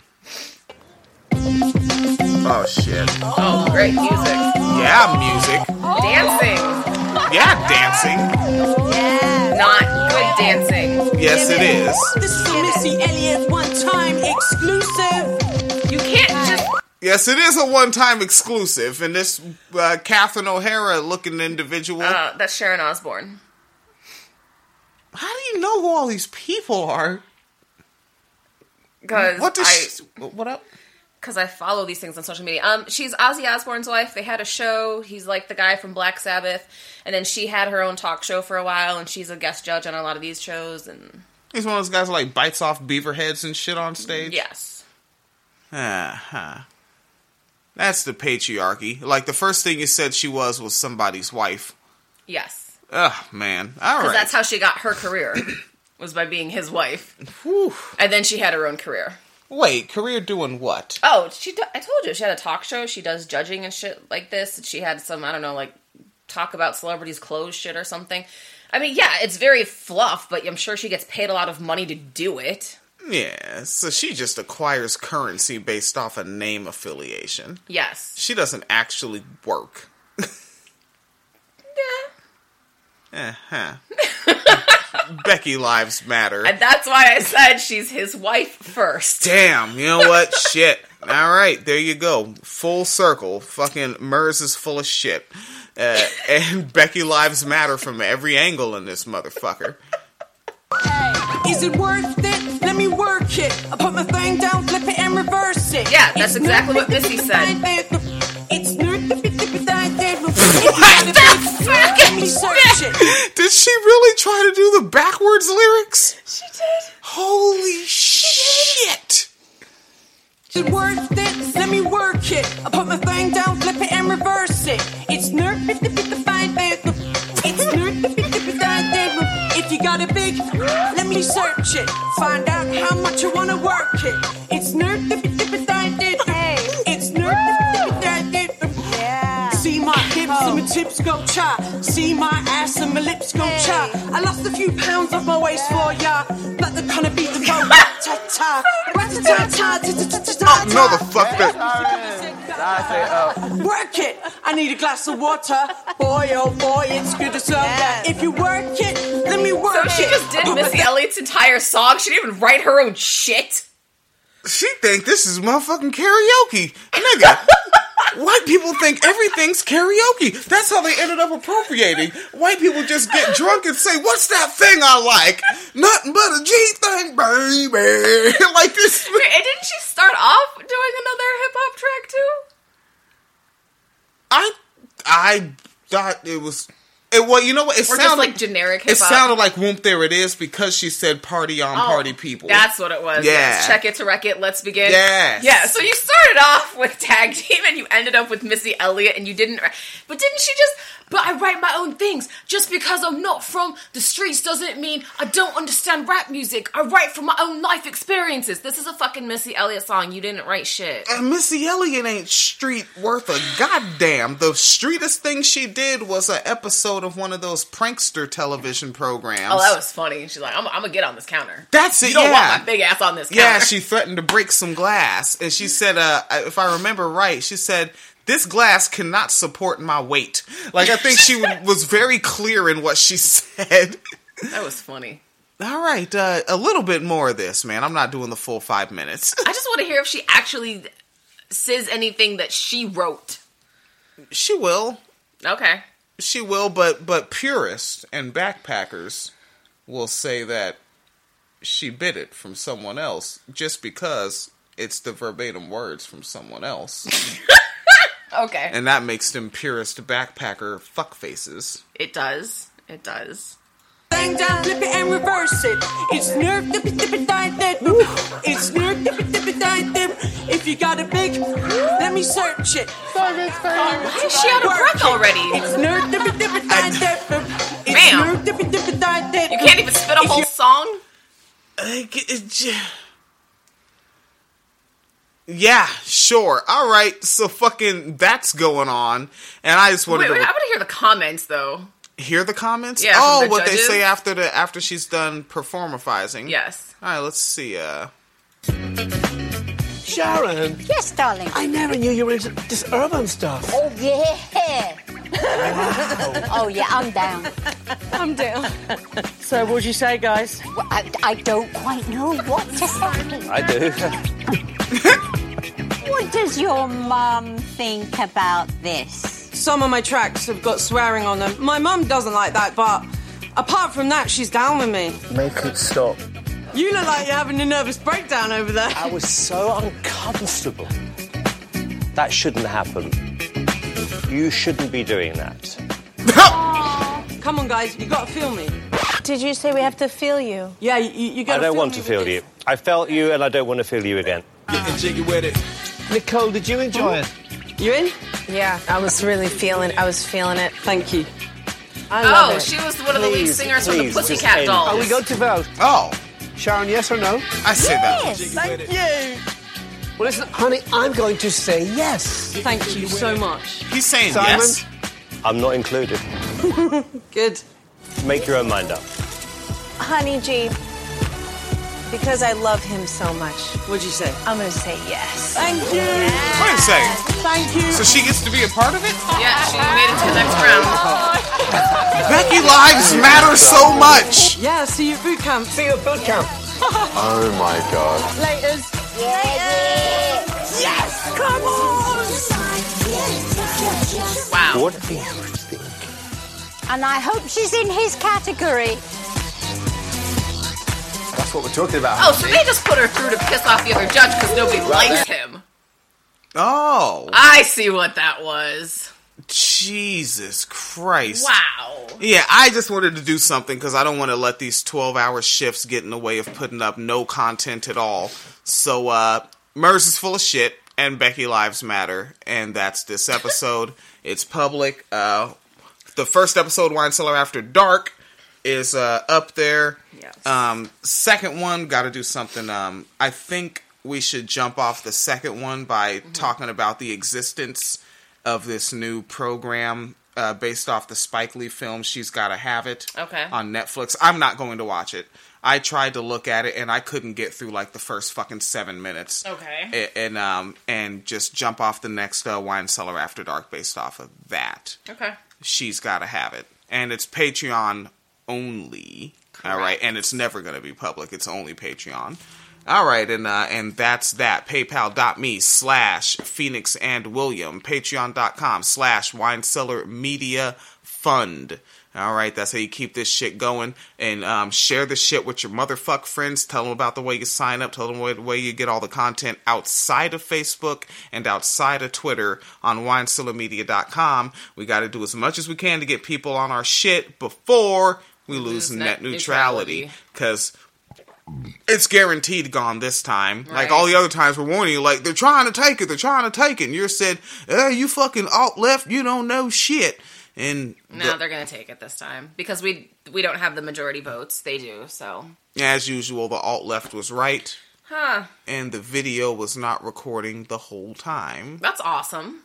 Oh shit. Oh, great music. Yeah, music. Dancing. Yeah, dancing. Not good dancing. Yes, it is. This is a Missy Elliott one-time exclusive. You can't just... Yes, it is a one-time exclusive, and this uh, Catherine O'Hara-looking individual. Uh, that's Sharon Osbourne. How do you know who all these people are? Because What does I... she, what up? Because I follow these things on social media. Um, she's Ozzy Osbourne's wife. They had a show. He's like the guy from Black Sabbath. And then she had her own talk show for a while, and she's a guest judge on a lot of these shows. And He's one of those guys who like bites off beaver heads and shit on stage? yes. Uh-huh. That's the patriarchy. Like, the first thing you said she was was somebody's wife. Yes. Ugh, man. All right. Because that's how she got her career, was by being his wife. Whew. And then she had her own career. Wait, career doing what? Oh, she. Do- I told you, she had a talk show. She does judging and shit like this. She had some, I don't know, like, talk about celebrities' clothes shit or something. I mean, yeah, it's very fluff, but I'm sure she gets paid a lot of money to do it. Yeah, so she just acquires currency based off a name affiliation. Yes. She doesn't actually work. Yeah. Uh-huh. Becky Lives Matter. And that's why I said she's his wife first. Damn, you know what? Shit. All right, there you go. Full circle. Fucking Murs is full of shit. Uh, and Becky Lives Matter from every angle in this motherfucker. Is it worth it? Let me work it. I put my thing down, flip it, and reverse it. Yeah, that's exactly what Missy said. It's nerd. What the fuck? Let me search it. Did she really try to do the backwards lyrics? She did. Holy shit. Is it worth it? Let me work it. I put my thing down, flip it, and reverse it. It's nerd. It's nerd. If you got a big, let me search it. Find out how much you wanna work it. It's nerd. Hey. It's nerd. Yeah. See my hips and my tips go cha. See my ass and my lips go cha. I lost a few pounds off my waist for ya. But the kind of beat the phone. Ta ta. Oh, no, the fuck that. Work it. I need a glass of water. Boy, oh boy, it's good to serve that. If you work it, let me work So it. she just did Missy Elliott's entire song? She didn't even write her own shit? She think this is motherfucking karaoke. Nigga. White people think everything's karaoke. That's how they ended up appropriating. White people just get drunk and say, what's that thing I like? Nothing but a G thing, baby. Like this. Wait, and didn't she start off doing another hip-hop track, too? I I thought it was. It, well, you know what? It or sounded just like generic hip It hop. sounded like "Whoop, there it is" because she said "party on, Oh, party people." That's what it was. Yeah. Yes. Check it to wreck it. Let's begin. Yes. Yeah. So you started off with Tag Team and you ended up with Missy Elliott and you didn't. But didn't she just? But I write my own things. Just because I'm not from the streets doesn't mean I don't understand rap music. I write from my own life experiences. This is a fucking Missy Elliott song. You didn't write shit. And Missy Elliott ain't street worth a goddamn. The streetest thing she did was an episode of one of those prankster television programs. Oh, that was funny. She's like, I'm, I'm gonna get on this counter. That's it. You don't yeah. want my big ass on this counter. Yeah, she threatened to break some glass, and she said, uh, if I remember right, she said, "This glass cannot support my weight." Like, I think she was very clear in what she said. That was funny. All right, uh, a little bit more of this, man. I'm not doing the full five minutes. I just want to hear if she actually says anything that she wrote. She will. Okay. She will, but but purists and backpackers will say that she bit it from someone else just because it's the verbatim words from someone else. Okay. And that makes them purist backpacker fuckfaces. It does. It does. Bang down, flip it and reverse it. It's nerve, dip it, dip it, die, dip. It's nerve, dip it, dip it, die, dip. If you got a big, let me search it. Why is she out of breath already? It's nerve, dip it, dip it, die, dip. It's Ma'am. nerve, dip it, dip it, die, dip. You can't even spit a whole song? Yeah, sure. All right, so fucking that's going on. And I just wanted Wait, wait, to... I want to hear the comments, though. Hear the comments? Yeah, oh, from the what judges? they say after the after she's done performifying. Yes. All right, let's see. Uh, Sharon. Yes, darling. I never knew you were into this urban stuff. Oh, yeah. Oh, yeah, I'm down. I'm down. So, what'd you say, guys? Well, I, I don't quite know what to say. I do. What does your mum think about this? Some of my tracks have got swearing on them. My mum doesn't like that, but apart from that, she's down with me. Make it stop. You look like you're having a nervous breakdown over there. I was so uncomfortable. That shouldn't happen. You shouldn't be doing that. Come on, guys, you gotta feel me. Did you say we have to feel you? Yeah, you, you I gotta don't feel want me to with feel this. you. I felt you and I don't want to feel you again. Getting jiggy with it. Nicole, did you enjoy it? You in? Yeah, I was really feeling. I was feeling it. Thank you. I love Oh, it. she was one of the lead Please, singers from the please, just Pussycat end. Dolls. Are we going to vote? oh, Sharon, yes or no? I say that. Yes. Thank you. Well, listen, honey, I'm going to say yes. Thank you so much. He's saying Simon? yes. I'm not included. Good. Make your own mind up. Honey G, because I love him so much, What'd you say? I'm gonna say yes. Thank you. Wait a second. Thank you. So she gets to be a part of it? Yeah, she made it to the next round. Becky lives matter so much. Yeah, see you at boot camp. See you at boot camp. Oh my god. Laters. Yes! Come on! Wow. What do you think? And I hope she's in his category. That's what we're talking about. Oh, so they just put her through to piss off the other judge because nobody likes him. Oh. I see what that was. Jesus Christ. Wow. Yeah, I just wanted to do something because I don't want to let these twelve-hour shifts get in the way of putting up no content at all. So, uh, Murs is full of shit, and Becky Lives Matter, and that's this episode. It's public. Uh, the first episode, Wine Cellar After Dark, is uh, up there. Yes. Um, second one, got to do something. Um, I think we should jump off the second one by mm-hmm. talking about the existence of this new program uh, based off the Spike Lee film She's Gotta Have It Okay. on Netflix. I'm not going to watch it. I tried to look at it and I couldn't get through like the first fucking seven minutes. Okay. And, and um and just jump off the next uh, Wine Cellar After Dark based off of that. Okay. She's Gotta Have It, and it's Patreon only. All right, and it's never going to be public. It's only Patreon. All right, and uh, and that's that. PayPal.me slash Phoenix and William. Patreon.com slash Wine Cellar Media Fund. All right, that's how you keep this shit going. And um, share this shit with your motherfuck friends. Tell them about the way you sign up. Tell them the way you get all the content outside of Facebook and outside of Twitter on wine cellar media dot com. We got to do as much as we can to get people on our shit before we lose, lose net, net neutrality. Because it's guaranteed gone this time. Right. Like all the other times we're warning you, like, they're trying to take it. They're trying to take it. And you're said, eh, you fucking alt-left. You don't know shit. And no, the, they're going to take it this time. Because we we don't have the majority votes. They do, so. As usual, the alt-left was right. Huh. And the video was not recording the whole time. That's awesome.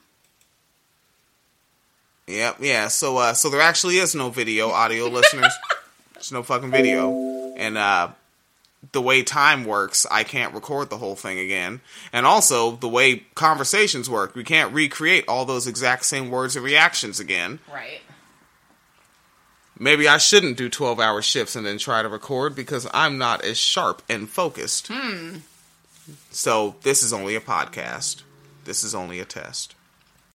Yep, yeah. So, uh, so there actually is no video, audio listeners. There's no fucking video. And, uh... the way time works, I can't record the whole thing again. And also, the way conversations work, we can't recreate all those exact same words and reactions again. Right. Maybe I shouldn't do twelve-hour shifts and then try to record, because I'm not as sharp and focused. Hmm. So, this is only a podcast. This is only a test.